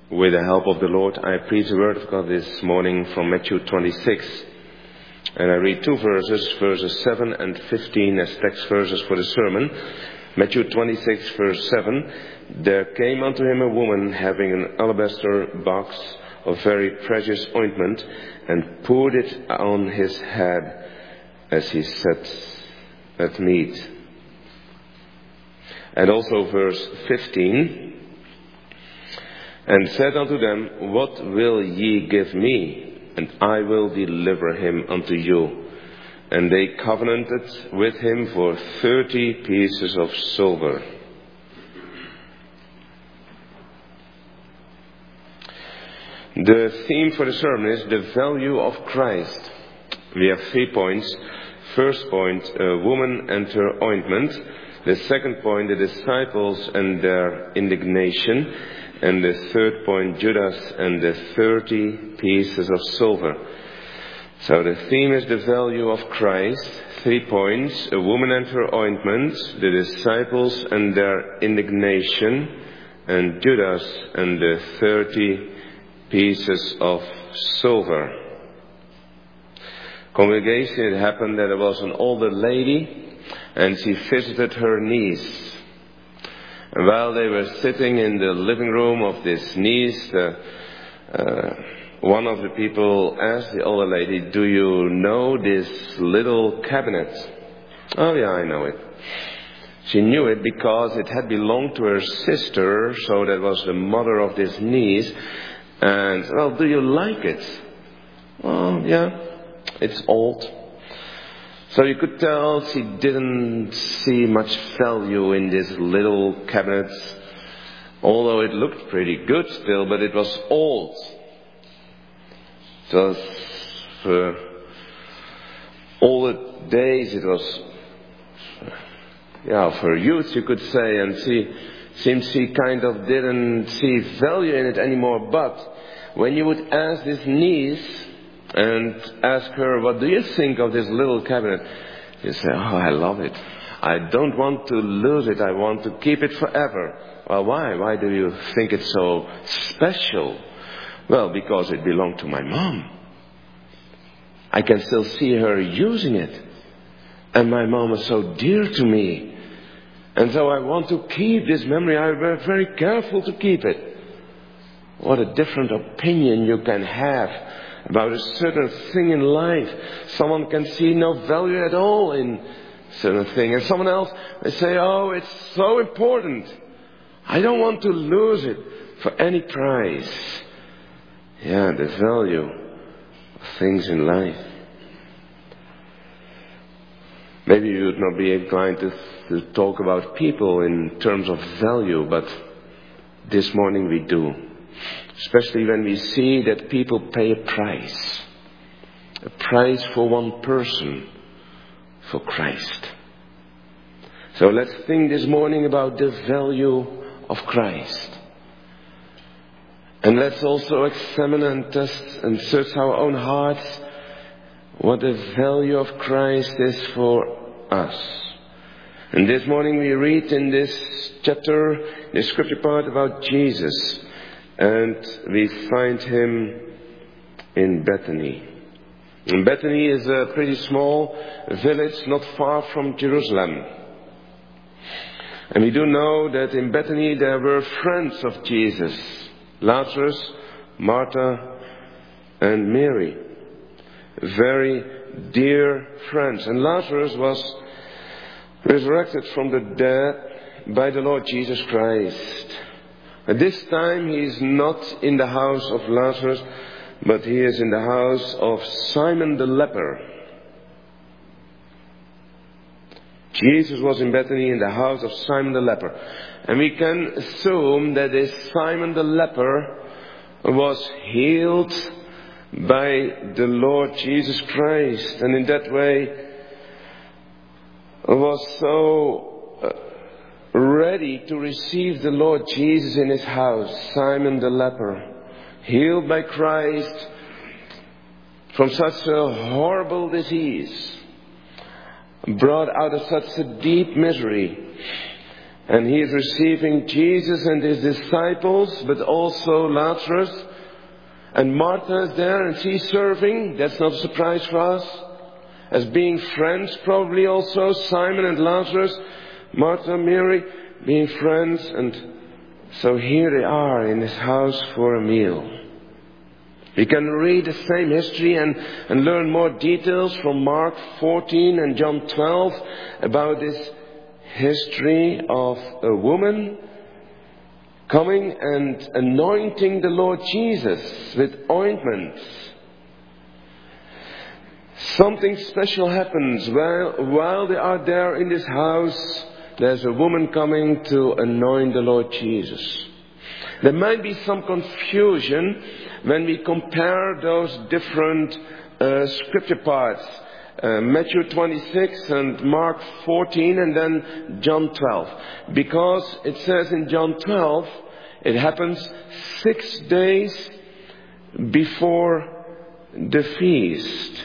With the help of the Lord, I preach the Word of God this morning from Matthew 26. And I read two verses, verses 7 and 15 as text verses for the sermon. Matthew 26, verse 7. There came unto him a woman having an alabaster box of very precious ointment, and poured it on his head as he sat at meat. And also verse 15. And said unto them, What will ye give me? And I will deliver him unto you. And they covenanted with him for 30 pieces of silver. The theme for the sermon is the value of Christ. We have 3 points. First point, a woman and her ointment. The second point, the disciples and their indignation. And the third point, Judas and the 30 pieces of silver. So the theme is the value of Christ. 3 points, a woman and her ointment, the disciples and their indignation, and Judas and the 30 pieces of silver. Congregation, it happened that there was an older lady, and she visited her niece. And while they were sitting in the living room of this niece, one of the people asked the older lady, Do you know this little cabinet? Oh yeah, I know it. She knew it because it had belonged to her sister, so that was the mother of this niece. And, well, do you like it? Well, yeah, it's old. So you could tell she didn't see much value in this little cabinet, although it looked pretty good still, but it was old. So for all the days it was, for youth you could say, and she kind of didn't see value in it anymore. But when you would ask this niece, and ask her, what do you think of this little cabinet? You say, I love it. I don't want to lose it. I want to keep it forever. Well, why? Why do you think it's so special? Well, because it belonged to my mom. I can still see her using it. And my mom is so dear to me. And so I want to keep this memory. I was very careful to keep it. What a different opinion you can have about a certain thing in life. Someone can see no value at all in a certain thing. And someone else may say, it's so important. I don't want to lose it for any price. Yeah, the value of things in life. Maybe you would not be inclined to talk about people in terms of value, but this morning we do. Especially when we see that people pay a price for one person, for Christ. So let's think this morning about the value of Christ. And let's also examine and test and search our own hearts what the value of Christ is for us. And this morning we read in this chapter, the scripture part about Jesus. And we find him in Bethany. And Bethany is a pretty small village not far from Jerusalem. And we do know that in Bethany there were friends of Jesus. Lazarus, Martha, and Mary. Very dear friends. And Lazarus was resurrected from the dead by the Lord Jesus Christ. At this time he is not in the house of Lazarus, but he is in the house of Simon the leper. Jesus was in Bethany in the house of Simon the leper. And we can assume that this Simon the leper was healed by the Lord Jesus Christ. And in that way was so ready to receive the Lord Jesus in his house. Simon the leper, healed by Christ from such a horrible disease, brought out of such a deep misery. And he is receiving Jesus and his disciples, but also Lazarus. And Martha is there and she's serving. That's not a surprise for us. As being friends, probably also Simon and Lazarus, Martha and Mary being friends. And so here they are in his house for a meal. We can read the same history and learn more details from Mark 14 and John 12 about this history of a woman coming and anointing the Lord Jesus with ointments. Something special happens while they are there in this house. There's a woman coming to anoint the Lord Jesus. There might be some confusion when we compare those different scripture parts. Matthew 26 and Mark 14 and then John 12. Because it says in John 12, it happens 6 days before the feast.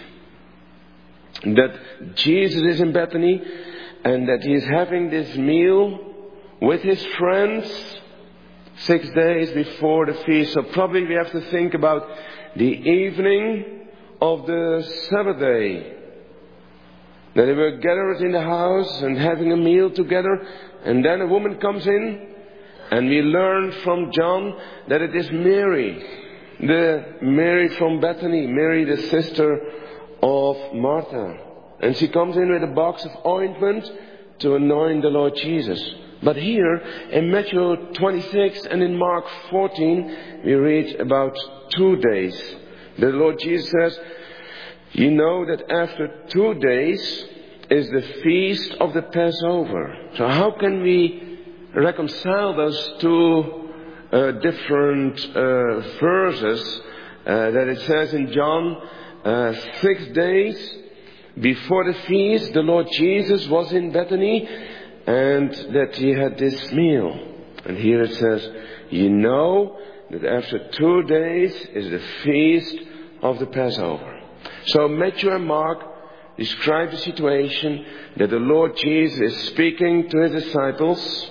That Jesus is in Bethany and that he is having this meal with his friends 6 days before the feast. So probably we have to think about the evening of the Sabbath day. That they were gathered in the house and having a meal together. And then a woman comes in. And we learn from John that it is Mary. The Mary from Bethany. Mary, the sister of Martha. And she comes in with a box of ointment to anoint the Lord Jesus. But here in Matthew 26 and in Mark 14 we read about 2 days. The Lord Jesus says, you know that after 2 days is the feast of the Passover. So how can we reconcile those two different verses that it says in John 6 days before the feast the Lord Jesus was in Bethany and that he had this meal. And here it says, you know that after 2 days is the feast of the Passover. So Matthew and Mark describe the situation that the Lord Jesus is speaking to his disciples.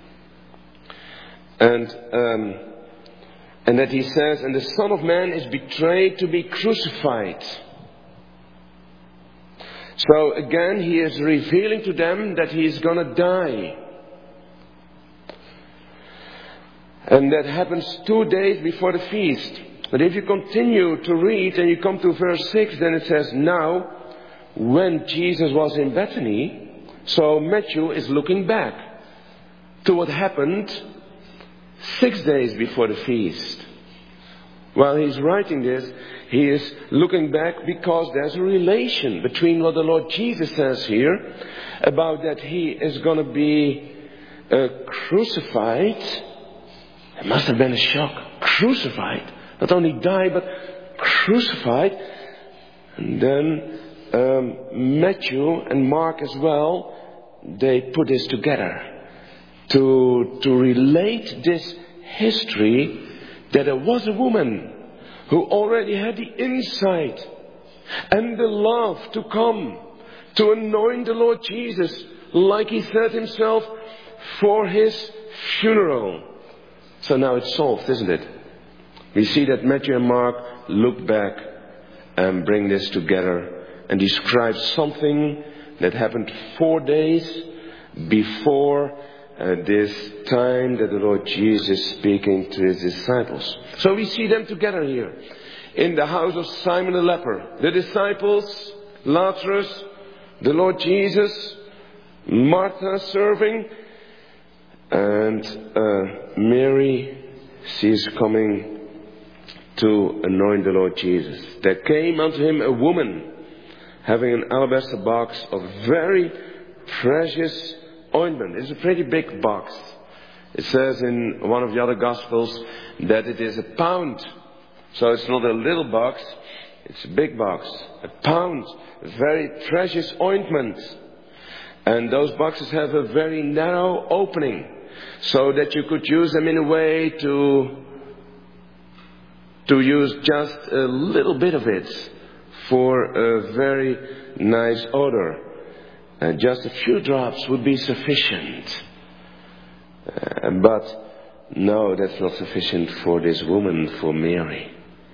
And that he says, and the Son of Man is betrayed to be crucified. So again, he is revealing to them that he is going to die. And that happens 2 days before the feast. But if you continue to read and you come to verse 6, then it says, now, when Jesus was in Bethany, so Matthew is looking back to what happened 6 days before the feast. While he's writing this, he is looking back because there's a relation between what the Lord Jesus says here about that he is going to be crucified. It must have been a shock. Crucified. Not only die, but crucified. And then Matthew and Mark as well, they put this together to relate this history that there was a woman who already had the insight and the love to come to anoint the Lord Jesus, like he said himself, for his funeral. So now it's solved, isn't it? We see that Matthew and Mark look back and bring this together and describe something that happened 4 days before this time that the Lord Jesus is speaking to his disciples. So we see them together here in the house of Simon the leper. The disciples, Lazarus, the Lord Jesus, Martha serving, and Mary, she is coming to anoint the Lord Jesus. There came unto him a woman having an alabaster box of very precious ointment. It's a pretty big box. It says in one of the other Gospels that it is a pound. So it's not a little box, it's a big box. A pound, very precious ointment. And those boxes have a very narrow opening, so that you could use them in a way to use just a little bit of it for a very nice odor. Just a few drops would be sufficient. But no, that's not sufficient for this woman, for Mary.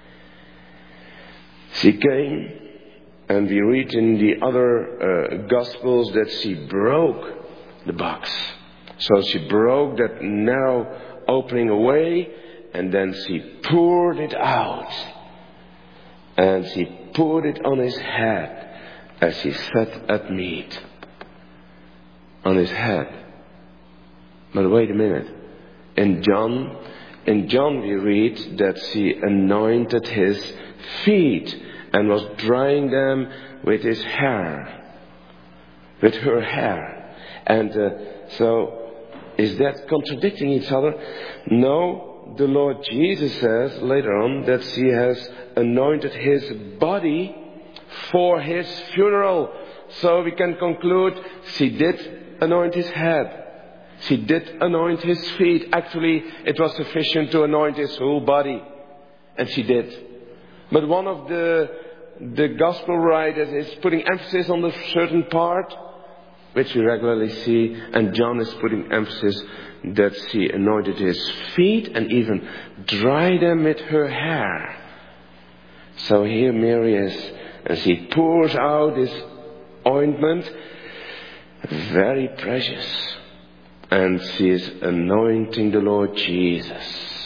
She came, and we read in the other Gospels that she broke the box. So she broke that narrow opening away, and then she poured it out. And she poured it on his head as he sat at meat. On his head. But wait a minute. In John we read that she anointed his feet and was drying them with his hair. With her hair. And so, is that contradicting each other? No, the Lord Jesus says later on that she has anointed his body for his funeral. So we can conclude she did anoint his head. She did anoint his feet. Actually, it was sufficient to anoint his whole body. And she did. But one of the gospel writers is putting emphasis on the certain part, which we regularly see. And John is putting emphasis that she anointed his feet and even dried them with her hair. So here Mary is, and she pours out this ointment, very precious. And she is anointing the Lord Jesus.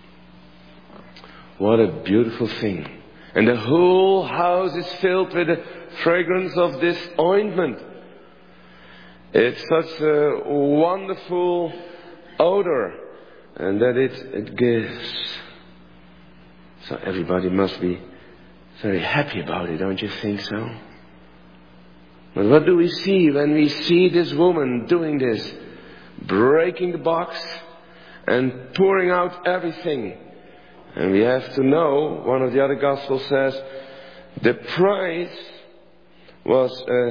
What a beautiful thing. And the whole house is filled with the fragrance of this ointment. It's such a wonderful odor, and that it gives. So everybody must be very happy about it, don't you think so? But what do we see when we see this woman doing this? Breaking the box and pouring out everything. And we have to know, one of the other Gospels says, the price was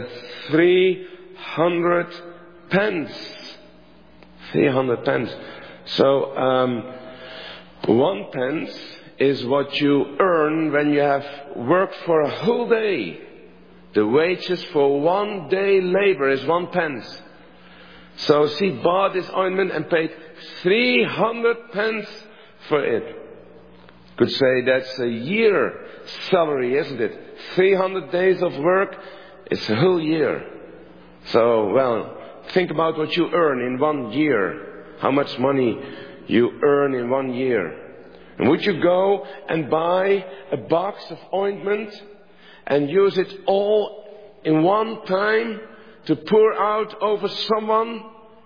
300 pence. 300 pence. So, 1 pence is what you earn when you have worked for a whole day. The wages for 1 day labor is 1 pence. So she bought this ointment and paid 300 pence for it. Could say that's a year salary, isn't it? 300 days of work is a whole year. So, well, think about what you earn in 1 year. How much money you earn in 1 year. And would you go and buy a box of ointment and use it all in one time to pour out over someone?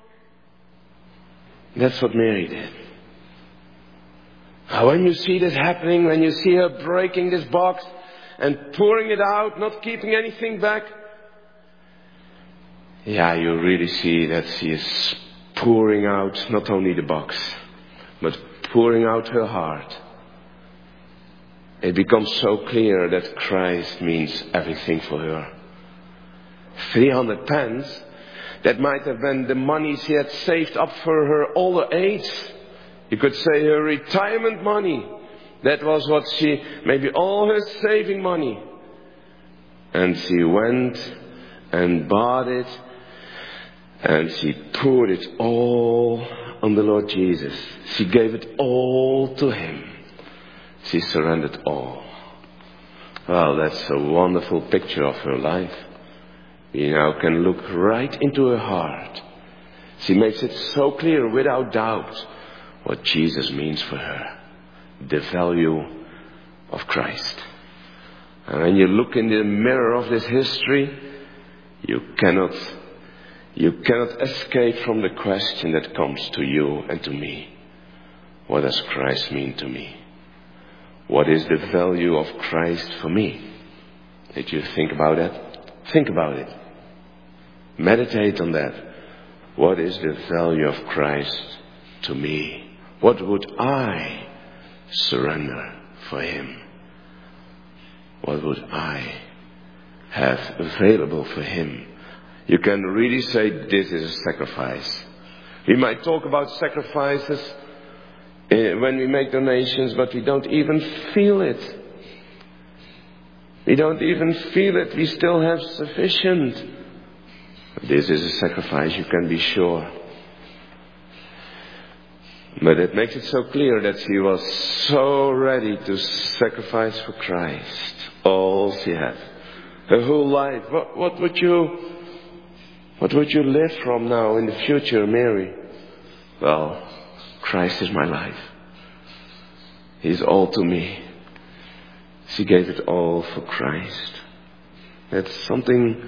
That's what Mary did. Now, when you see this happening, when you see her breaking this box and pouring it out, not keeping anything back, yeah, you really see that she is pouring out not only the box, but pouring out her heart. It becomes so clear that Christ means everything for her. 300 pence, that might have been the money she had saved up for her older age. You could say her retirement money. That was what she, maybe all her saving money. And she went and bought it, and she poured it all on the Lord Jesus. She gave it all to Him. She surrendered all. Well, that's a wonderful picture of her life. We now can look right into her heart. She makes it so clear, without doubt, what Jesus means for her. The value of Christ. And when you look in the mirror of this history, you cannot escape from the question that comes to you and to me. What does Christ mean to me? What is the value of Christ for me? Did you think about that? Think about it. Meditate on that. What is the value of Christ to me? What would I surrender for Him? What would I have available for Him? You can really say this is a sacrifice. We might talk about sacrifices when we make donations, but we don't even feel it. We don't even feel it. We still have sufficient. This is a sacrifice, you can be sure. But it makes it so clear that she was so ready to sacrifice for Christ all she had. Her whole life. What would you live from now in the future, Mary? Well, Christ is my life. He's all to me. She gave it all for Christ. That's something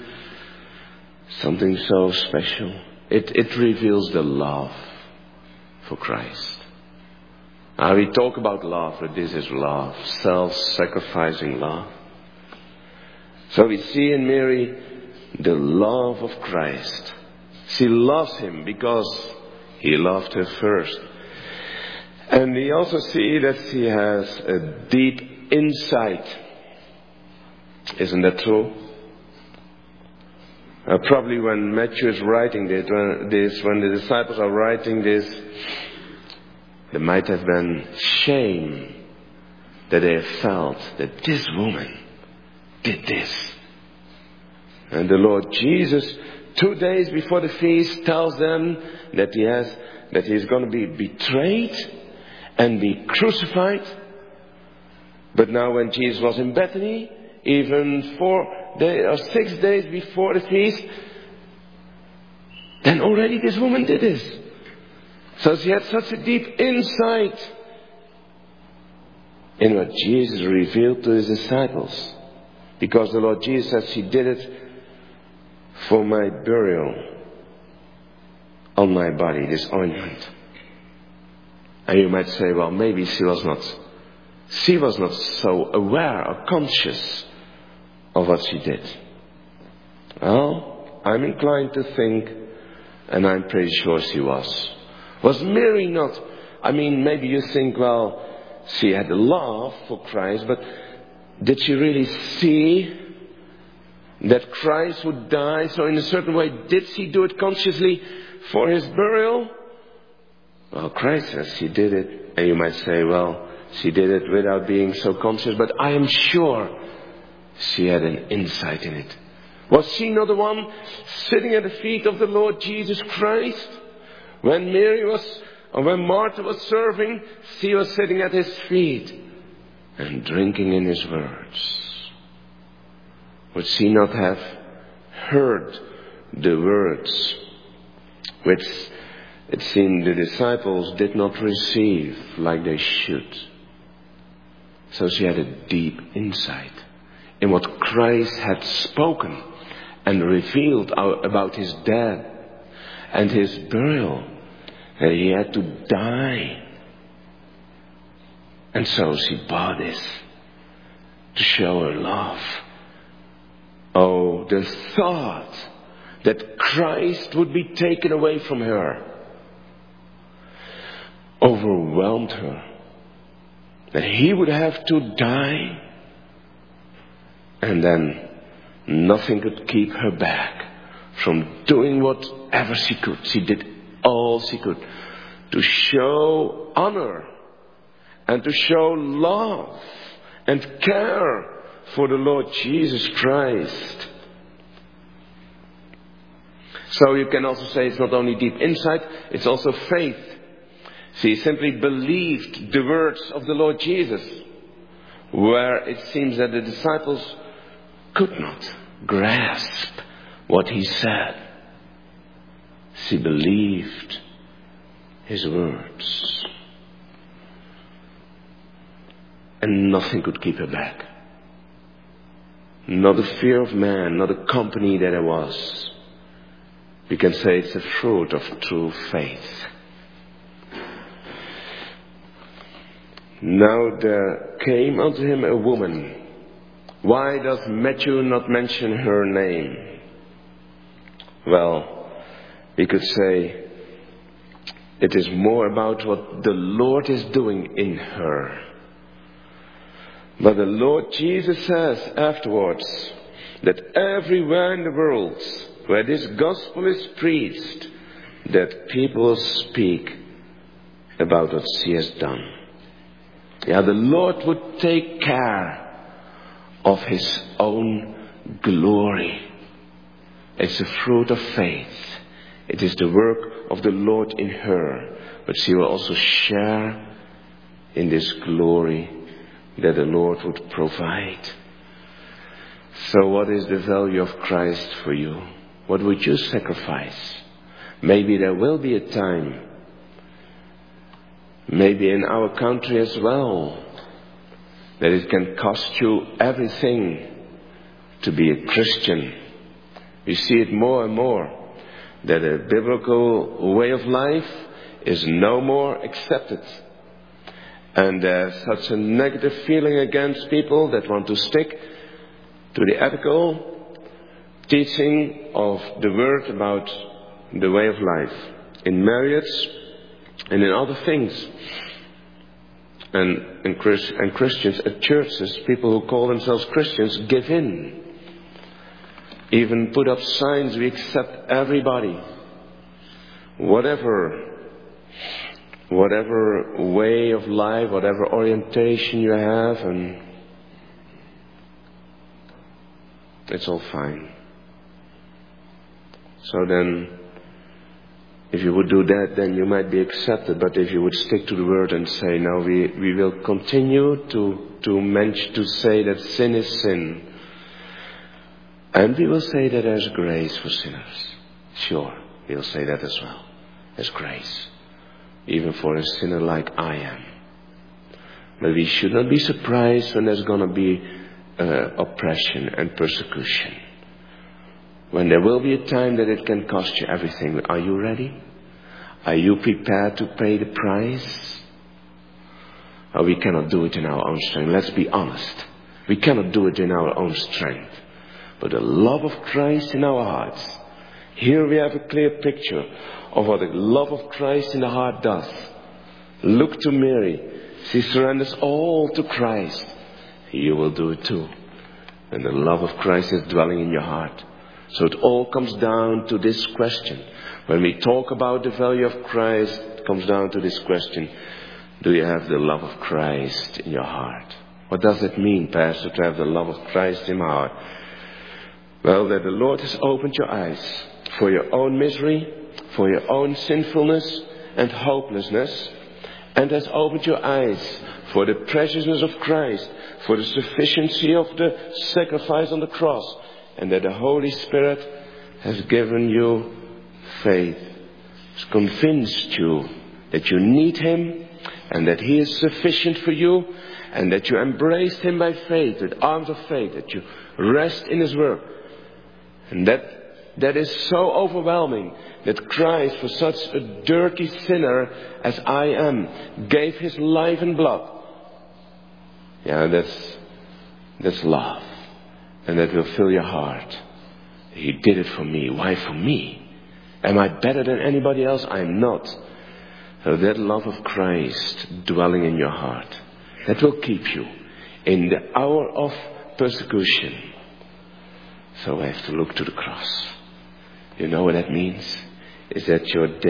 so special. It reveals the love for Christ. Now we talk about love, but this is love, self-sacrificing love. So we see in Mary the love of Christ. She loves him because he loved her first. And we also see that she has a deep insight. Isn't that true? Probably when Matthew is writing when the disciples are writing this, there might have been shame that they have felt that this woman did this. And the Lord Jesus, 2 days before the feast, tells them that he is going to be betrayed and be crucified. But now when Jesus was in Bethany, even 6 days before the feast, then already this woman did this. So she had such a deep insight in what Jesus revealed to his disciples. Because the Lord Jesus said, she did it for my burial on my body, this ointment. And you might say, well, maybe she was not so aware or conscious of what she did. Well, I'm inclined to think, and I'm pretty sure she was. Was Mary not? I mean, maybe you think, well, she had a love for Christ, but did she really see that Christ would die? So in a certain way, did she do it consciously for his burial? Well, Christ says she did it. And you might say, well, she did it without being so conscious, but I am sure she had an insight in it. Was she not the one sitting at the feet of the Lord Jesus Christ? When Martha was serving, she was sitting at his feet and drinking in his words. Would she not have heard the words which it seemed the disciples did not receive like they should? So she had a deep insight in what Christ had spoken and revealed about his death and his burial. That he had to die. And so she bought this to show her love. Oh, the thought that Christ would be taken away from her overwhelmed her. That he would have to die, and then nothing could keep her back from doing whatever she could. She did all she could to show honor and to show love and care for the Lord Jesus Christ. So you can also say it's not only deep insight, it's also faith. She simply believed the words of the Lord Jesus, where it seems that the disciples could not grasp what he said. She believed his words. And nothing could keep her back. Not the fear of man, not the company that there was. We can say it's the fruit of true faith. Now there came unto him a woman. Why does Matthew not mention her name? Well, we could say it is more about what the Lord is doing in her. But the Lord Jesus says afterwards that everywhere in the world where this gospel is preached, that people speak about what she has done. Yeah, the Lord would take care of his own glory. It's a fruit of faith It is the work of the Lord in her. But she will also share in this glory that the Lord would provide. So what is the value of Christ for you? What would you sacrifice? Maybe there will be a time, maybe in our country as well, that it can cost you everything to be a Christian. We see it more and more, that a biblical way of life is no more accepted. And there's such a negative feeling against people that want to stick to the ethical teaching of the Word about the way of life in marriage and in other things. And Christians at churches, people who call themselves Christians, give in. Even put up signs, we accept everybody. Whatever way of life, whatever orientation you have, and it's all fine. So then, if you would do that, then you might be accepted. But if you would stick to the Word and say, no, we will continue to say that sin is sin. And we will say that there's grace for sinners. Sure, we'll say that as well. There's grace. Even for a sinner like I am. But we should not be surprised when there's going to be oppression and persecution. When there will be a time that it can cost you everything. Are you ready? Are you prepared to pay the price? Oh, we cannot do it in our own strength. Let's be honest. We cannot do it in our own strength. But the love of Christ in our hearts. Here we have a clear picture of what the love of Christ in the heart does. Look to Mary. She surrenders all to Christ. You will do it too. And the love of Christ is dwelling in your heart. So it all comes down to this question. When we talk about the value of Christ, it comes down to this question. Do you have the love of Christ in your heart? What does it mean, Pastor, to have the love of Christ in my heart? Well, that the Lord has opened your eyes for your own misery, for your own sinfulness and hopelessness, and has opened your eyes for the preciousness of Christ, for the sufficiency of the sacrifice on the cross, and that the Holy Spirit has given you faith, has convinced you that you need Him, and that He is sufficient for you, and that you embrace Him by faith, with arms of faith, that you rest in His work. And that is so overwhelming that Christ, for such a dirty sinner as I am, gave His life and blood. Yeah, that's love. And that will fill your heart. He did it for me. Why for me? Am I better than anybody else? I am not. So that love of Christ dwelling in your heart, that will keep you in the hour of persecution. So I have to look to the cross. You know what that means? Is that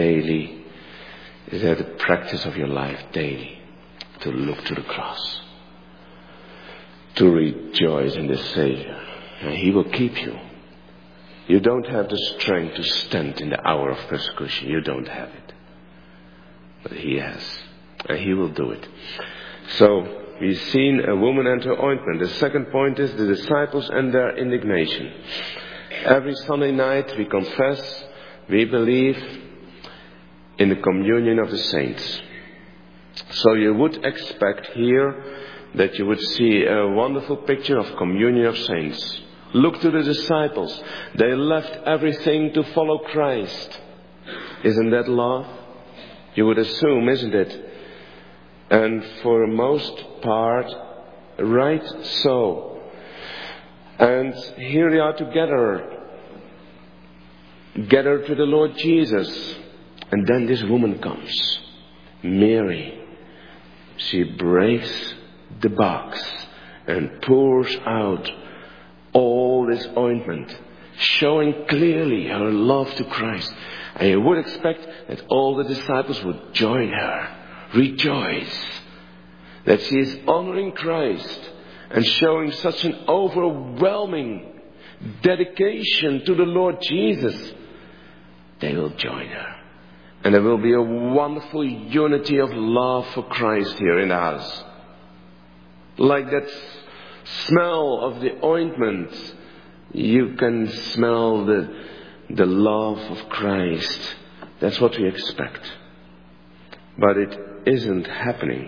the practice of your life daily? To look to the cross. To rejoice in the Savior. And He will keep you. You don't have the strength to stand in the hour of persecution. You don't have it. But He has. And He will do it. So, we've seen a woman and her ointment. The second point is the disciples and their indignation. Every Sunday night we confess, we believe in the communion of the saints. So you would expect here that you would see a wonderful picture of communion of saints. Look to the disciples. They left everything to follow Christ. Isn't that love? You would assume, isn't it? And for the most part, right so. And here they are together. Gathered to the Lord Jesus. And then this woman comes. Mary. She breaks the box and pours out all this ointment, showing clearly her love to Christ. And you would expect that all the disciples would join her, rejoice that she is honoring Christ and showing such an overwhelming dedication to the Lord Jesus, they will join her. And there will be a wonderful unity of love for Christ here in the house. Like that smell of the ointment, you can smell the love of Christ. That's what we expect. But it isn't happening.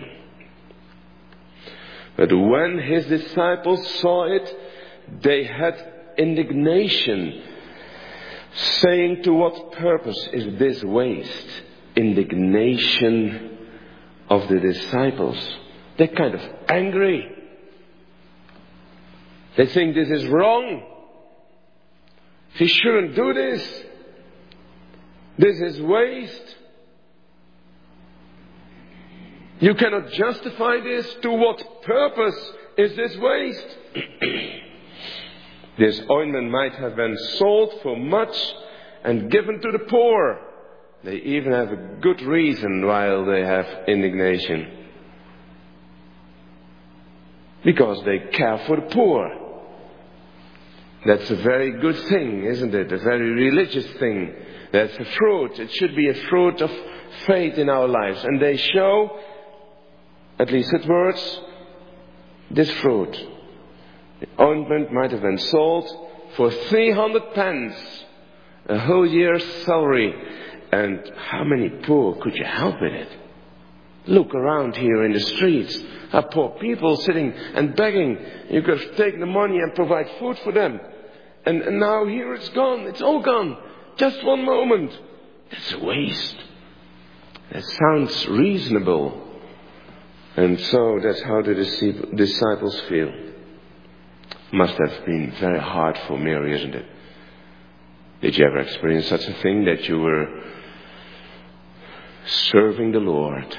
But when his disciples saw it, they had indignation, saying, to what purpose is this waste? Indignation of the disciples. They're kind of angry. They think this is wrong. He shouldn't do this. This is waste. You cannot justify this. To what purpose is this waste? This ointment might have been sold for much and given to the poor. They even have a good reason why they have indignation. Because they care for the poor. That's a very good thing, isn't it? A very religious thing. That's a fruit. It should be a fruit of faith in our lives. And they show, at least at words, this fruit. The ointment might have been sold for 300 pence, a whole year's salary. And how many poor could you help with it? Look around here in the streets. Are poor people sitting and begging. You could have taken the money and provide food for them. And now here it's gone. It's all gone. Just one moment. That's a waste. That sounds reasonable. And so that's how the disciples feel. Must have been very hard for Mary, isn't it? Did you ever experience such a thing, that you were serving the Lord?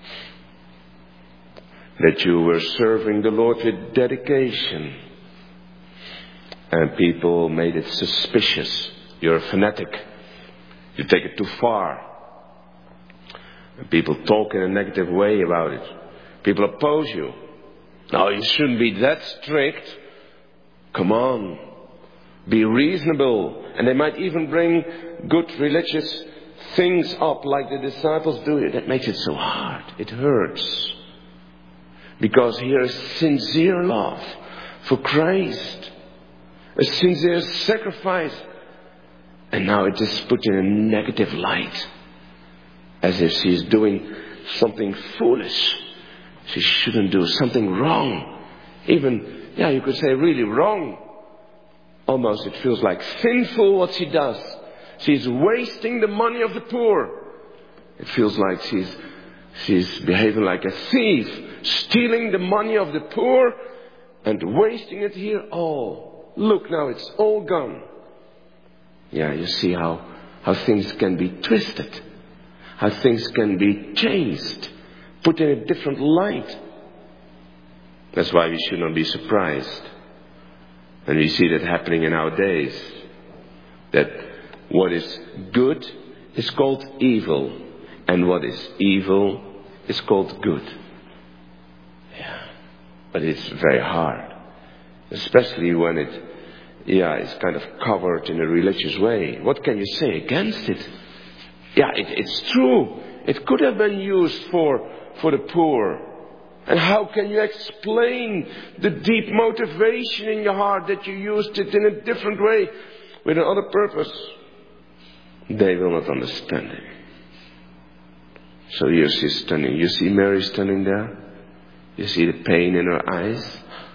That you were serving the Lord with dedication, and people made it suspicious. You're a fanatic. You take it too far. And people talk in a negative way about it. People oppose you. No, you shouldn't be that strict. Come on. Be reasonable. And they might even bring good religious things up like the disciples do. That makes it so hard. It hurts. Because here is sincere love for Christ. A sincere sacrifice. And now it is put in a negative light. As if she is doing something foolish. She shouldn't do something wrong. Even, you could say really wrong. Almost it feels like sinful what she does. She's wasting the money of the poor. It feels like she's behaving like a thief. Stealing the money of the poor and wasting it here all. Look now, it's all gone. Yeah, you see how things can be twisted. How things can be changed. Put in a different light. That's why we should not be surprised. And we see that happening in our days. That what is good is called evil. And what is evil is called good. Yeah. But it's very hard. Especially when it's kind of covered in a religious way. What can you say against it? Yeah, it's true. It could have been used for the poor. And how can you explain the deep motivation in your heart that you used it in a different way with another purpose? They will not understand it. So here she's standing. You see Mary standing there? You see the pain in her eyes?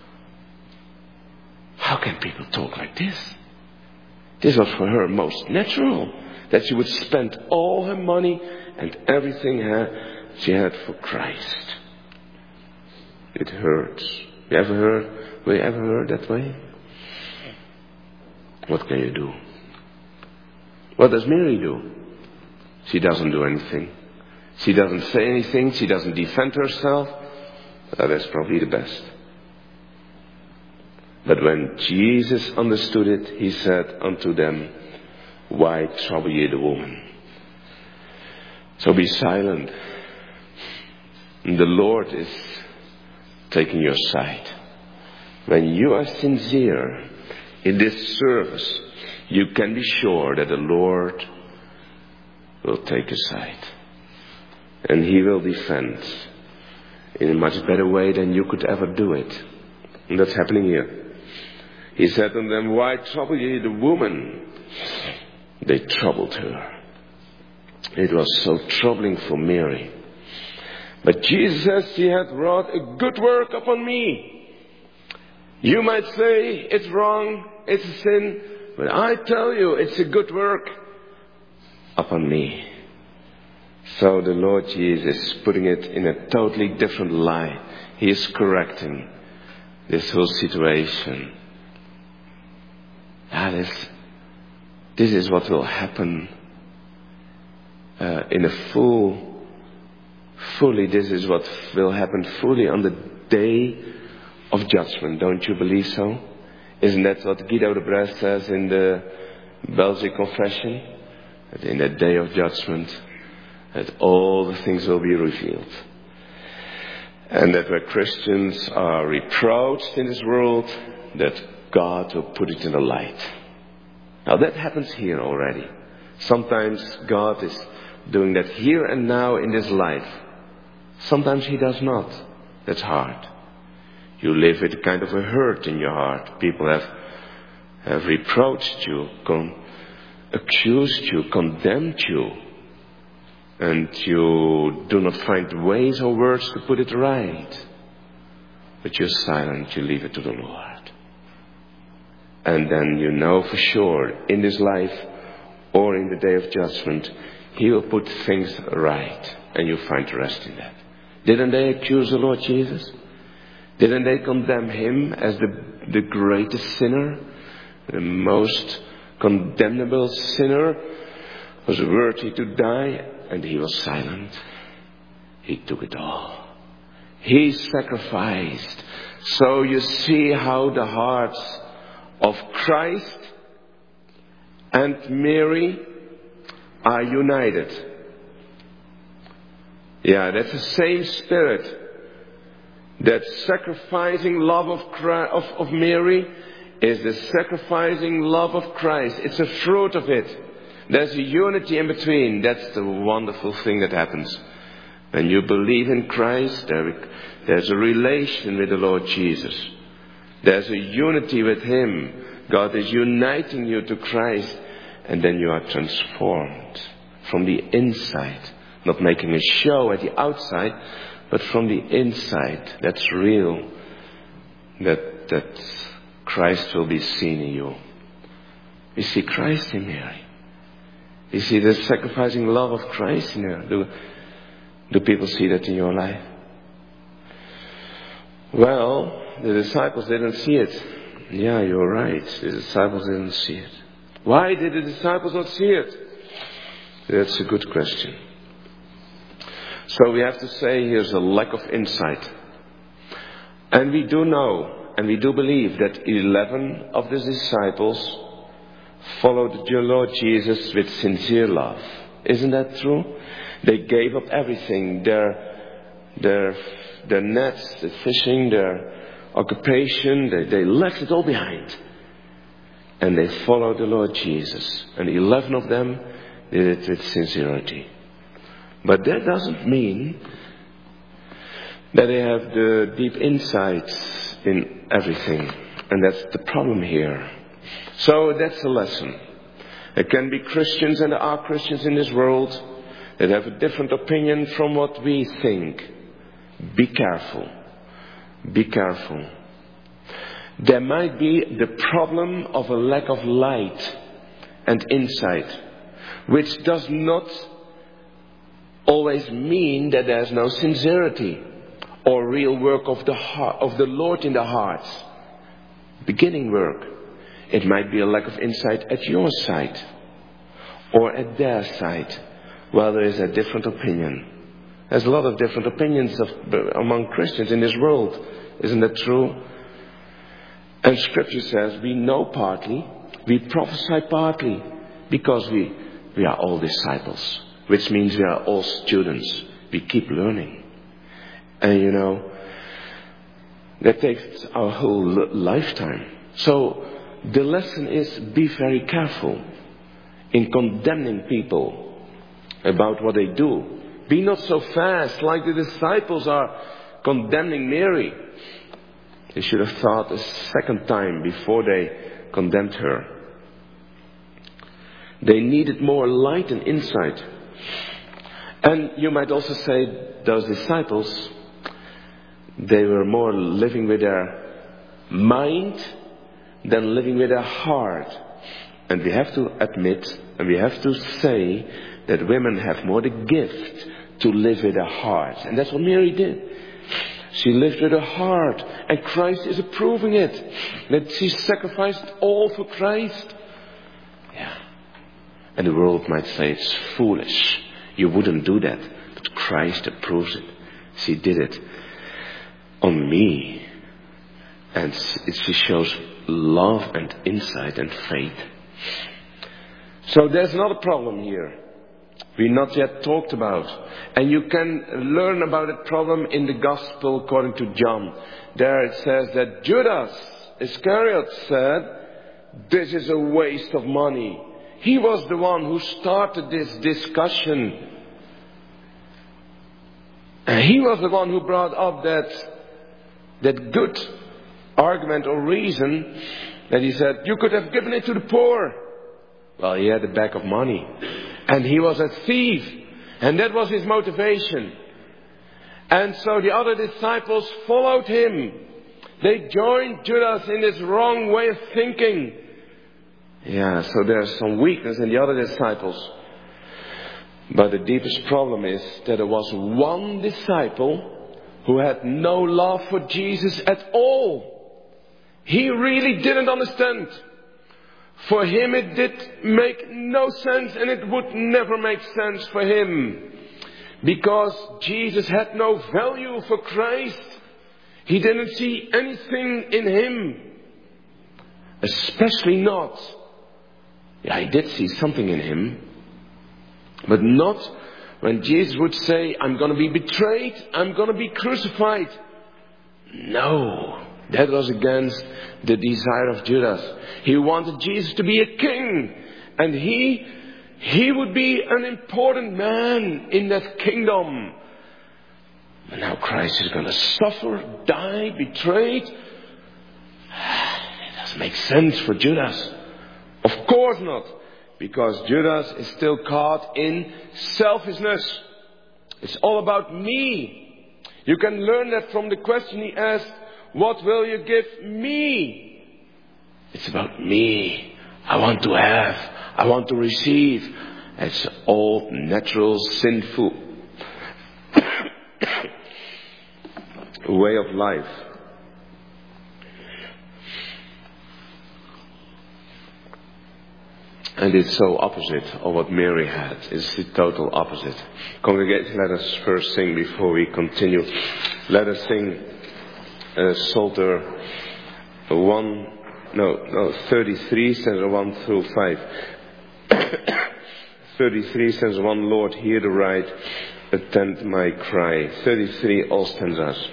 How can people talk like this? This was for her most natural. That she would spend all her money and everything she had for Christ. It hurts. Were you ever heard that way? What can you do? What does Mary do? She doesn't do anything. She doesn't say anything. She doesn't defend herself. That's probably the best. But when Jesus understood it, he said unto them, why trouble ye the woman? So be silent. And the Lord is taking your side. When you are sincere in this service, you can be sure that the Lord will take a side. And he will defend in a much better way than you could ever do it. And that's happening here. He said to them, "Why trouble ye the woman?" They troubled her. It was so troubling for Mary. But Jesus says, "She hath wrought a good work upon me." You might say it's wrong, it's a sin, but I tell you it's a good work upon me. So the Lord Jesus is putting it in a totally different light. He is correcting this whole situation. This is what will happen this is what will happen fully on the day of judgment. Don't you believe so? Isn't that what Guido de Brest says in the Belgic Confession? That in the day of judgment, that all the things will be revealed. And that where Christians are reproached in this world, that God will put it in the light. Now that happens here already. Sometimes God is doing that here and now in this life. Sometimes He does not. That's hard. You live with a kind of a hurt in your heart. People have reproached you, accused you, condemned you. And you do not find ways or words to put it right. But you're silent, you leave it to the Lord. And then you know for sure, in this life or in the day of judgment, He will put things right. And you find rest in that. Didn't they accuse the Lord Jesus? Didn't they condemn Him as the greatest sinner? The most condemnable sinner? Was worthy to die? And He was silent. He took it all. He sacrificed. So you see how the hearts of Christ and Mary are united. Yeah, that's the same spirit. That sacrificing love of Mary is the sacrificing love of Christ. It's a fruit of it. There's a unity in between. That's the wonderful thing that happens. When you believe in Christ, there's a relation with the Lord Jesus. There's a unity with Him. God is uniting you to Christ. And then you are transformed from the inside. Not making a show at the outside, but from the inside. That's real. That Christ will be seen in you. You see Christ in Mary. You see the sacrificing love of Christ in her. Do people see that in your life? Well, the disciples didn't see it. Yeah, you're right. The disciples didn't see it. Why did the disciples not see it? That's a good question. So we have to say here's a lack of insight. And we do know, and we do believe that 11 of the disciples followed the Lord Jesus with sincere love. Isn't that true? They gave up everything, their nets, the fishing, their occupation, they left it all behind. And they followed the Lord Jesus. And 11 of them did it with sincerity. But that doesn't mean that they have the deep insights in everything. And that's the problem here. So that's a lesson. There can be Christians, and there are Christians in this world that have a different opinion from what we think. Be careful. Be careful. There might be the problem of a lack of light and insight, which does not always mean that there's no sincerity or real work of the heart, of the Lord in the hearts. Beginning work. It might be a lack of insight at your side or at their side. Well, there is a different opinion. There's a lot of different opinions among Christians in this world. Isn't that true? And Scripture says we know partly, we prophesy partly, because we are all disciples, which means we are all students. We keep learning. And that takes our whole lifetime. So the lesson is be very careful in condemning people about what they do. Be not so fast like the disciples are condemning Mary. They should have thought a second time before they condemned her. They needed more light and insight. And you might also say those disciples, they were more living with their mind than living with their heart. And we have to admit, and we have to say, that women have more the gift to live with their heart. And that's what Mary did. She lived with her heart, and Christ is approving it. That she sacrificed all for Christ. Yeah. And the world might say it's foolish. You wouldn't do that. But Christ approves it. She did it on me. And she shows love and insight and faith. So there's not a problem here. We not yet talked about. And you can learn about that problem in the Gospel according to John. There it says that Judas Iscariot said, this is a waste of money. He was the one who started this discussion. And he was the one who brought up that good argument or reason that he said, you could have given it to the poor. Well, he had a bag of money. And he was a thief. And that was his motivation. And so the other disciples followed him. They joined Judas in this wrong way of thinking. Yeah, so there's some weakness in the other disciples. But the deepest problem is that there was one disciple who had no love for Jesus at all. He really didn't understand. For him it did make no sense, and it would never make sense for him. Because Jesus had no value for Christ. He didn't see anything in him. Especially not. Yeah, he did see something in him. But not when Jesus would say, I'm going to be betrayed, I'm going to be crucified. No. That was against the desire of Judas. He wanted Jesus to be a king. And he would be an important man in that kingdom. And now Christ is going to suffer, die, betrayed. It doesn't make sense for Judas. Of course not. Because Judas is still caught in selfishness. It's all about me. You can learn that from the question he asked, what will you give me? It's about me. I want to have. I want to receive. It's all natural, sinful way of life. And it's so opposite of what Mary had. It's the total opposite. Congregation, let us first sing before we continue. Let us sing Psalter 33, stanza 1 through 5. 33, stanza 1, Lord, hear the right, attend my cry. 33, all stanzas.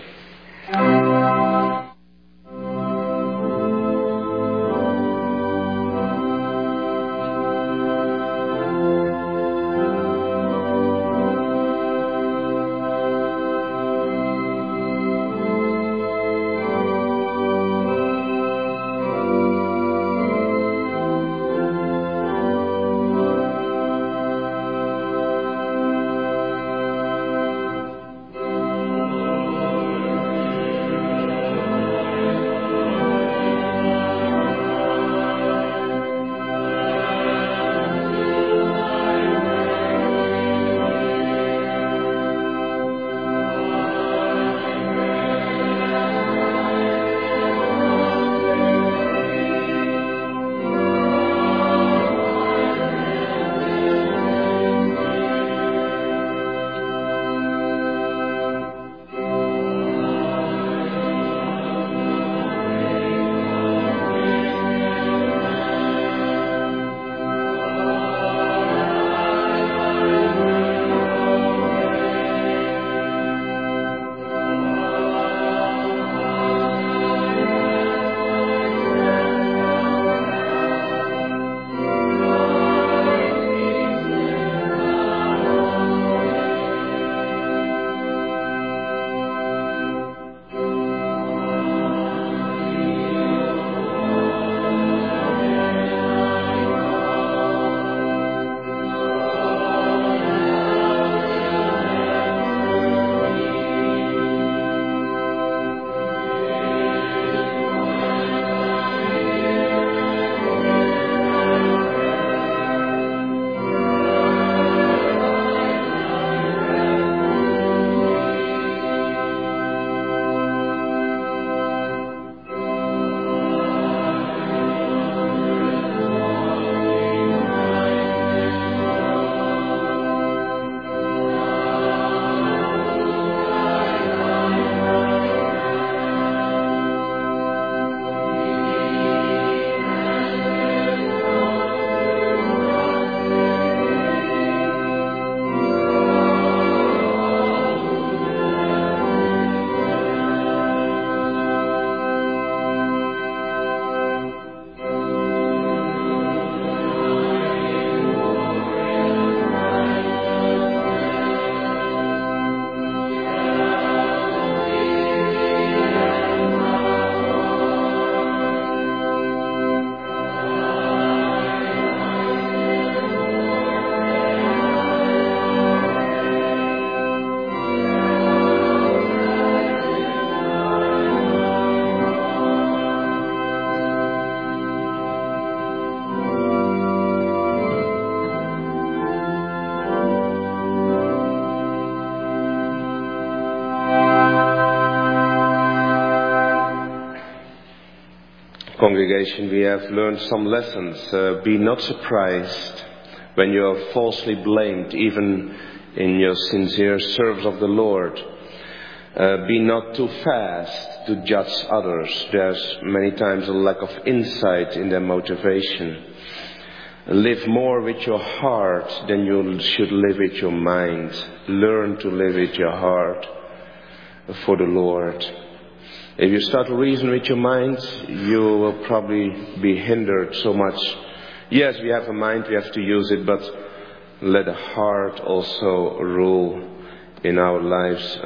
Congregation, we have learned some lessons. Be not surprised when you are falsely blamed, even in your sincere service of the Lord. Be not too fast to judge others. There's many times a lack of insight in their motivation. Live more with your heart than you should live with your mind. Learn to live with your heart for the Lord. If you start to reason with your mind, you will probably be hindered so much. Yes, we have a mind, we have to use it, but let the heart also rule in our lives.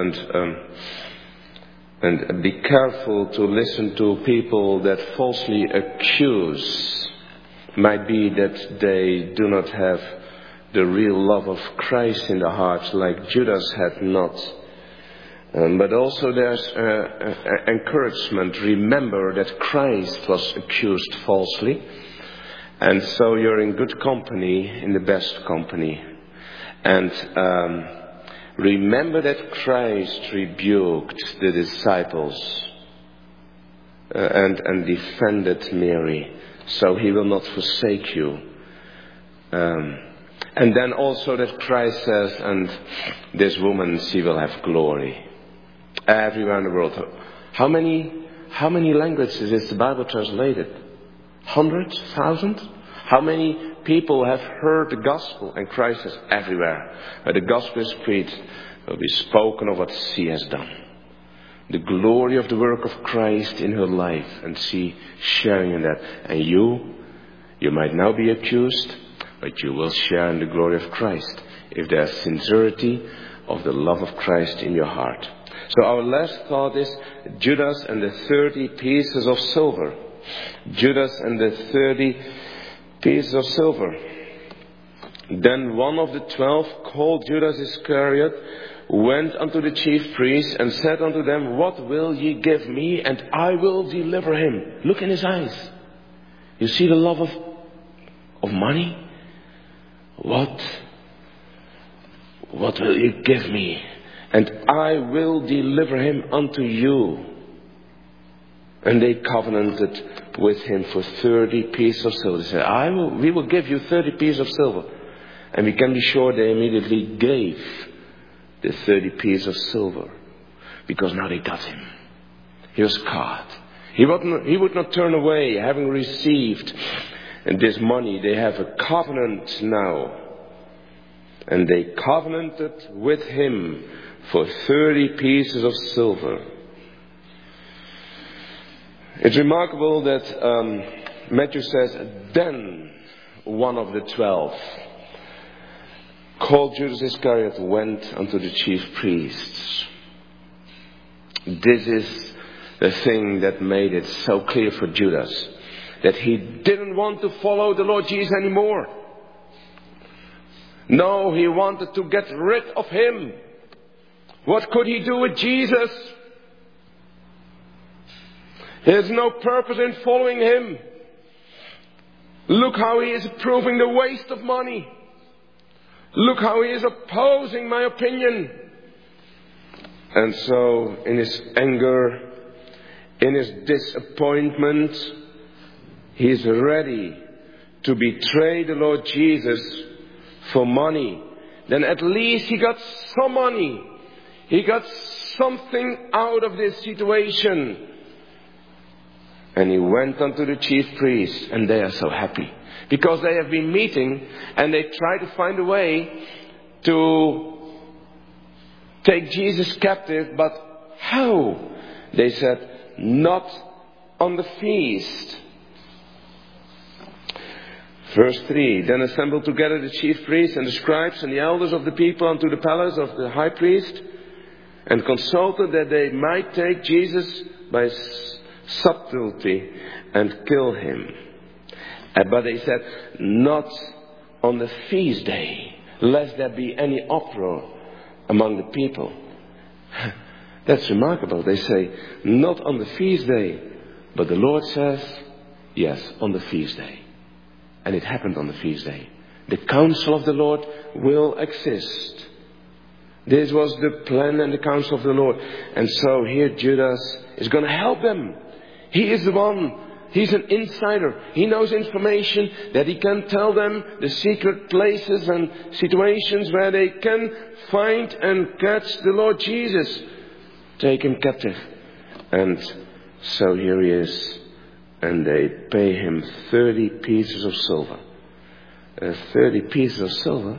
And be careful to listen to people that falsely accuse. Might be that they do not have the real love of Christ in the heart, like Judas had not. But also there's encouragement. Remember that Christ was accused falsely. And so you're in good company, in the best company. And remember that Christ rebuked the disciples and defended Mary. So he will not forsake you. And then also that Christ says, and this woman, she will have glory. Everywhere in the world. How many languages is the Bible translated? 100? 1,000? How many people have heard the gospel? And Christ is everywhere. Where the gospel is preached, will be spoken of what she has done. The glory of the work of Christ in her life, and she sharing in that. And you might now be accused, but you will share in the glory of Christ if there's sincerity of the love of Christ in your heart. So our last thought is Judas and the 30 pieces of silver. Judas and the 30 pieces of silver. Then one of the 12, called Judas Iscariot, went unto the chief priests and said unto them, What will ye give me, and I will deliver him? Look in his eyes. You see the love of money? What will you give me? And I will deliver him unto you. And they covenanted with him for 30 pieces of silver. They said, we will give you 30 pieces of silver. And we can be sure they immediately gave the 30 pieces of silver. Because now they got him. He was caught. He would not turn away, having received this money. They have a covenant now. And they covenanted with him for 30 pieces of silver. It's remarkable that Matthew says, Then one of the 12, called Judas Iscariot, went unto the chief priests. This is the thing that made it so clear for Judas, that he didn't want to follow the Lord Jesus anymore. No, he wanted to get rid of him. What could he do with Jesus? There's no purpose in following him. Look how he is proving the waste of money. Look how he is opposing my opinion. And so, in his anger, in his disappointment, he is ready to betray the Lord Jesus for money. Then at least he got some money. He got something out of this situation. And he went unto the chief priests, and they are so happy. Because they have been meeting, and they try to find a way to take Jesus captive. But how? They said, not on the feast. Verse 3, Then assembled together the chief priests and the scribes and the elders of the people unto the palace of the high priest, and consulted that they might take Jesus by subtlety and kill him. But they said, not on the feast day, lest there be any uproar among the people. That's remarkable. They say, not on the feast day. But the Lord says, yes, on the feast day. And it happened on the feast day. The counsel of the Lord will exist. This was the plan and the counsel of the Lord. And so here Judas is going to help them. He is the one He's an insider. He knows information that he can tell them the secret places and situations where they can find and catch the Lord Jesus. Take him captive. And so here he is. And they pay him 30 pieces of silver. 30 pieces of silver?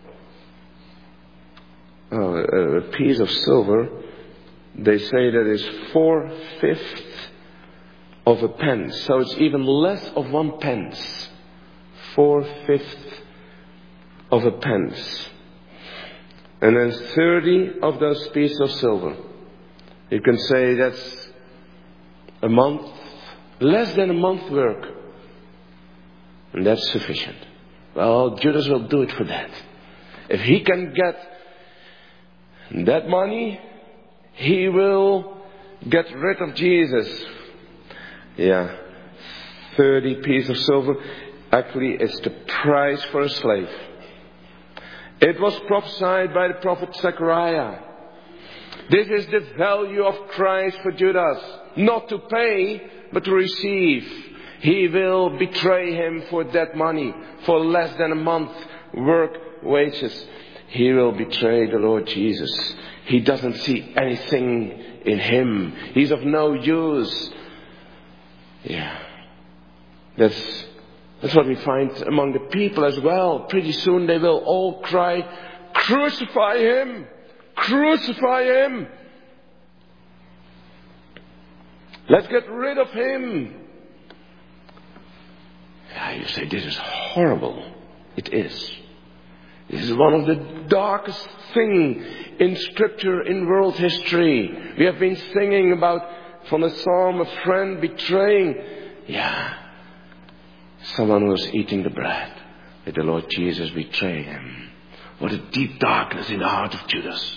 A piece of silver, they say that is 4/5 of a pence. So it's even less of 1 pence. 4/5 of a pence. And then 30 of those pieces of silver. You can say that's a month, less than a month's work. And that's sufficient. Well, Judas will do it for that. If he can get that money, he will get rid of Jesus. Yeah, 30 pieces of silver. Actually, it's the price for a slave. It was prophesied by the prophet Zechariah. This is the value of Christ for Judas. Not to pay, but to receive. He will betray him for that money, for less than a month's work wages. He will betray the Lord Jesus. He doesn't see anything in him. He's of no use. Yeah. That's what we find among the people as well. Pretty soon they will all cry, "Crucify him! Crucify him! Let's get rid of him!" Yeah, you say, this is horrible. It is. This is one of the darkest things in Scripture, in world history. We have been singing about, from the psalm, a friend betraying. Yeah. Someone was eating the bread with the Lord Jesus betraying him. What a deep darkness in the heart of Judas.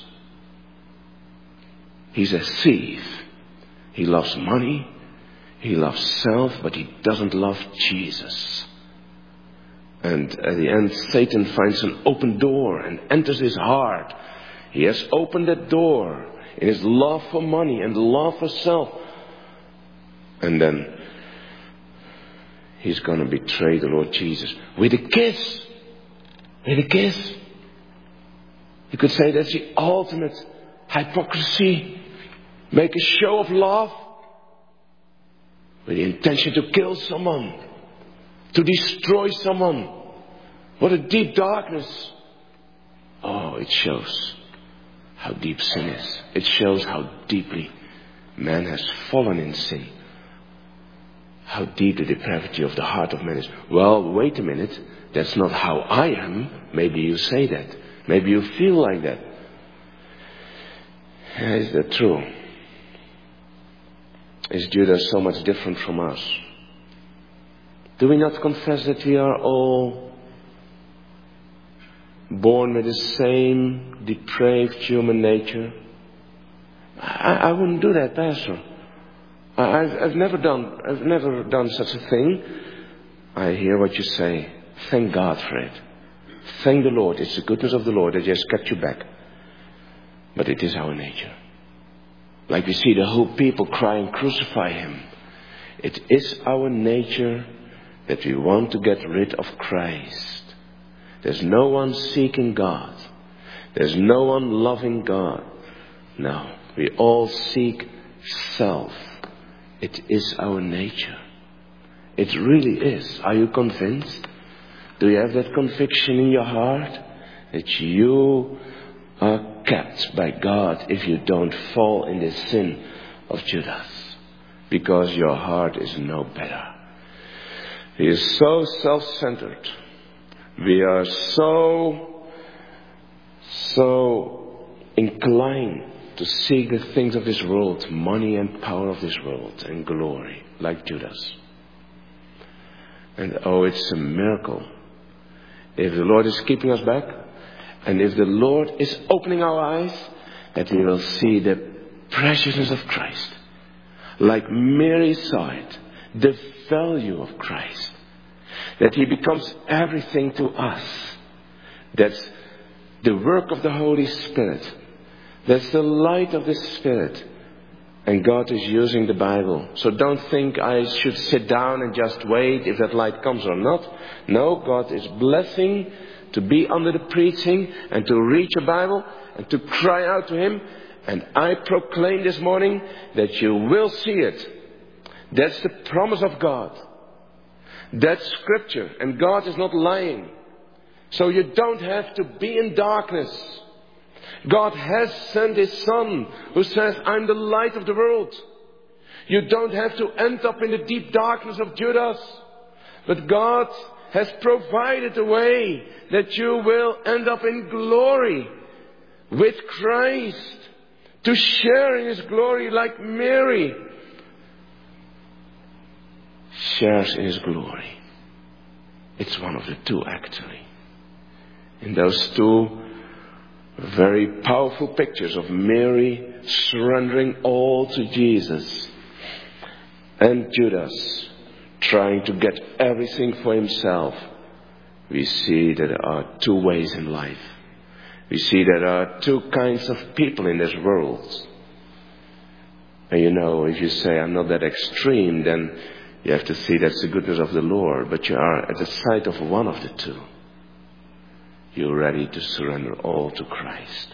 He's a thief. He loves money. He loves self, but he doesn't love Jesus. And at the end, Satan finds an open door and enters his heart. He has opened that door in his love for money and love for self. And then he's going to betray the Lord Jesus with a kiss. With a kiss. You could say that's the ultimate hypocrisy. Make a show of love with the intention to kill someone, to destroy someone. What a deep darkness. Oh, it shows how deep sin is. It shows how deeply man has fallen in sin. How deep the depravity of the heart of man is. Well, wait a minute. That's not how I am. Maybe you say that. Maybe you feel like that. Is that true? Is Judas so much different from us? Do we not confess that we are all born with the same depraved human nature? I wouldn't do that, Pastor. I've never done such a thing. I hear what you say. Thank God for it. Thank the Lord. It's the goodness of the Lord that has kept you back. But it is our nature. Like we see the whole people crying, "Crucify him." It is our nature that we want to get rid of Christ. There's no one seeking God. There's no one loving God. No, we all seek self. It is our nature. It really is. Are you convinced? Do you have that conviction in your heart that you are kept by God if you don't fall in the sin of Judas? Because your heart is no better. He is so self-centered. We are so inclined to seek the things of this world, money and power of this world and glory, like Judas. And oh, it's a miracle. If the Lord is keeping us back, and if the Lord is opening our eyes, that we will see the preciousness of Christ. Like Mary saw it, the value of Christ. That He becomes everything to us. That's the work of the Holy Spirit. That's the light of the Spirit. And God is using the Bible. So don't think I should sit down and just wait if that light comes or not. No, God is blessing to be under the preaching and to read your Bible and to cry out to Him. And I proclaim this morning that you will see it. That's the promise of God. That's Scripture. And God is not lying. So you don't have to be in darkness. God has sent His Son who says, I'm the light of the world. You don't have to end up in the deep darkness of Judas. But God has provided a way that you will end up in glory with Christ. To share in His glory like Mary shares in His glory. It's one of the two actually. In those two very powerful pictures of Mary surrendering all to Jesus and Judas trying to get everything for himself, we see that there are two ways in life. We see there are two kinds of people in this world. And if you say, I'm not that extreme, then you have to see that's the goodness of the Lord. But you are at the side of one of the two. You're ready to surrender all to Christ.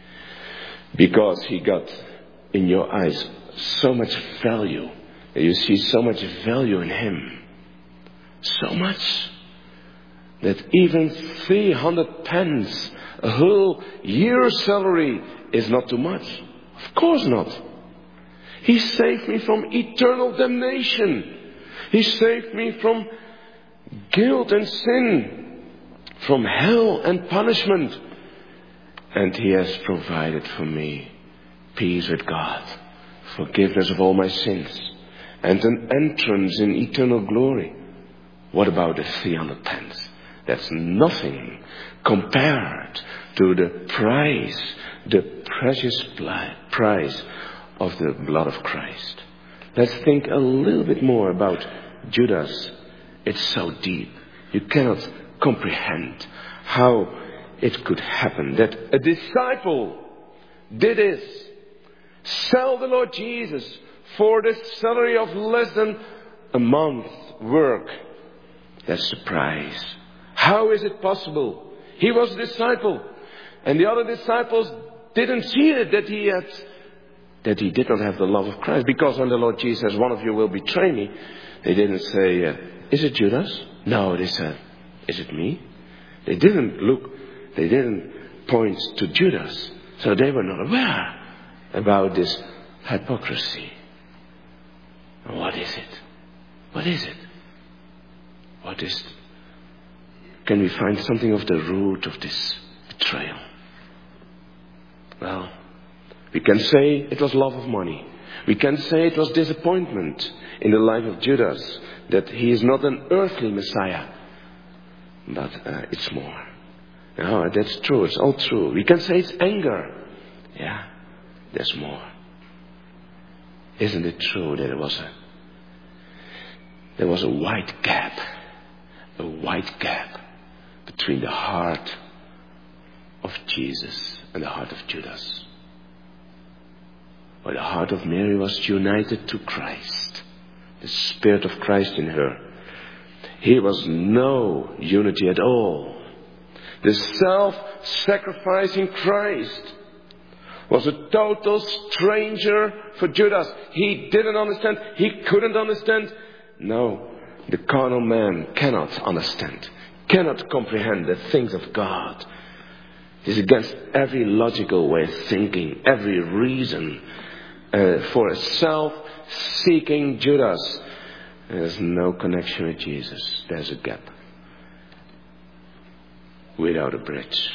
Because He got in your eyes so much value. And you see so much value in Him. So much that even 300 pence, a whole year's salary, is not too much. Of course not. He saved me from eternal damnation. He saved me from guilt and sin. From hell and punishment. And He has provided for me peace with God, forgiveness of all my sins, and an entrance in eternal glory. What about the 300 pence? That's nothing compared to the price, the precious price of the blood of Christ. Let's think a little bit more about Judas. It's so deep. You cannot comprehend how it could happen that a disciple did this. Sell the Lord Jesus for the salary of less than a month's work. That's the price. How is it possible? He was a disciple. And the other disciples didn't see it that he did not have the love of Christ. Because when the Lord Jesus says, one of you will betray me, they didn't say, is it Judas? No, they said, is it me? They didn't point to Judas. So they were not aware about this hypocrisy. What is it? What is it? What is it? Can we find something of the root of this betrayal? Well, we can say it was love of money. We can say it was disappointment in the life of Judas, that he is not an earthly Messiah. But it's more. No, that's true. It's all true. We can say it's anger. Yeah, there's more. Isn't it true that there was a wide gap between the heart of Jesus and the heart of Judas? Where the heart of Mary was united to Christ, the Spirit of Christ in her. Here was no unity at all. The self-sacrificing Christ was a total stranger for Judas. He didn't understand. He couldn't understand. No, the carnal man cannot understand, cannot comprehend the things of God. It's against every logical way of thinking, every reason. For a self-seeking Judas, there's no connection with Jesus. There's a gap. Without a bridge.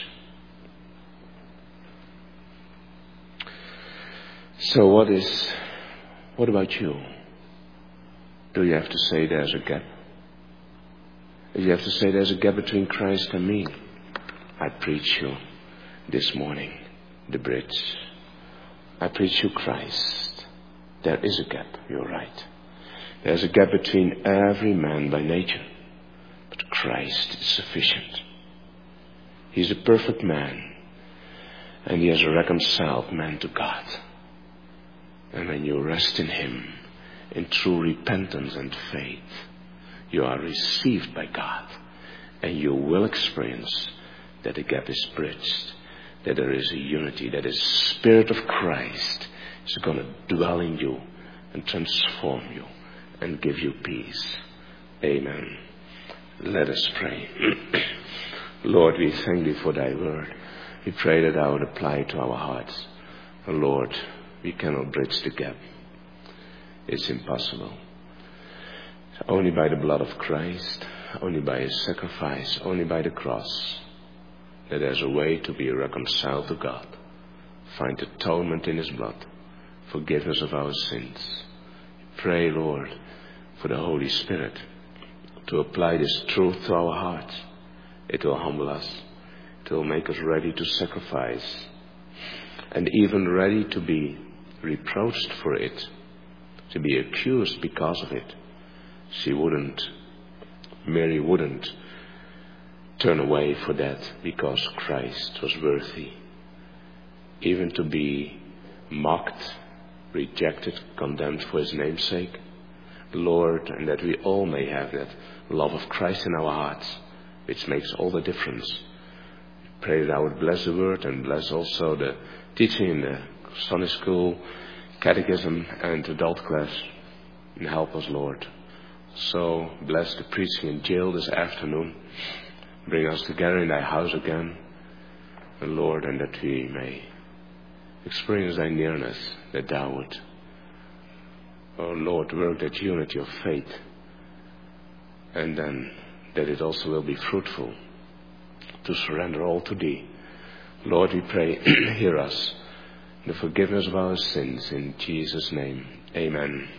So what about you? Do you have to say there's a gap? Do you have to say there's a gap between Christ and me? I preach you this morning the bridge. I preach you Christ. There is a gap, you're right. There's a gap between every man by nature. But Christ is sufficient. He's a perfect man. And He has reconciled man to God. And when you rest in Him, in true repentance and faith, you are received by God. And you will experience that the gap is bridged, that there is a unity, that the Spirit of Christ is going to dwell in you and transform you and give you peace. Amen. Let us pray. Lord, we thank Thee for Thy word. We pray that Thou would apply it to our hearts. And Lord, we cannot bridge the gap. It's impossible. Only by the blood of Christ, only by His sacrifice, only by the cross, that there's a way to be reconciled to God, find atonement in His blood, forgiveness of our sins. Pray, Lord, for the Holy Spirit to apply this truth to our hearts. It will humble us. It will make us ready to sacrifice, and even ready to be reproached for it, to be accused because of it. Mary wouldn't turn away for that, because Christ was worthy even to be mocked, rejected, condemned for His name's sake. Lord, and that we all may have that love of Christ in our hearts, which makes all the difference. Pray that I would bless the word and bless also the teaching in the Sunday school, catechism and adult class. And help us, Lord. So bless the preaching in jail this afternoon. Bring us together in Thy house again. And Lord, and that we may experience Thy nearness, that Thou would, oh Lord, work that unity of faith. And then that it also will be fruitful to surrender all to Thee. Lord, we pray, hear us, the forgiveness of our sins in Jesus' name. Amen.